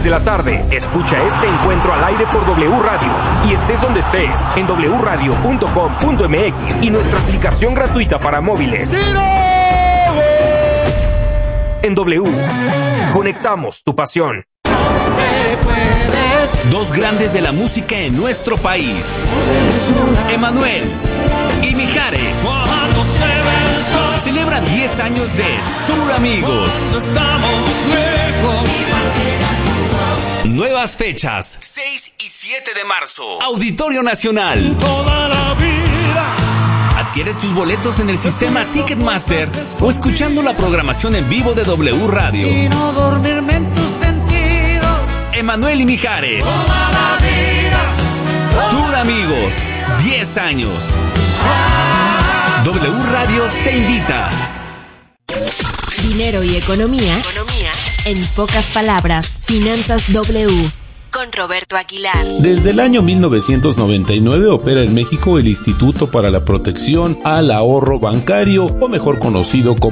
de la tarde. Escucha este encuentro al aire por W Radio y estés donde estés en wradio.com.mx y nuestra aplicación gratuita para móviles. En W, conectamos tu pasión. Dos grandes de la música en nuestro país, Emmanuel y Mijares, celebran 10 años de Tour Amigos. Nuevas fechas, 6 y 7 de marzo, Auditorio Nacional. Toda la vida. Adquiere tus boletos en el sistema Ticketmaster o escuchando la programación en vivo de W Radio. Y no dormirme en tus sentidos. Emmanuel y Mijares. Toda la vida. Tour Amigos, 10 años. W Radio te invita. Dinero y economía. En pocas palabras, Finanzas W. Con Roberto Aguilar. Desde el año 1999 opera en México el Instituto para la Protección al Ahorro Bancario, o mejor conocido como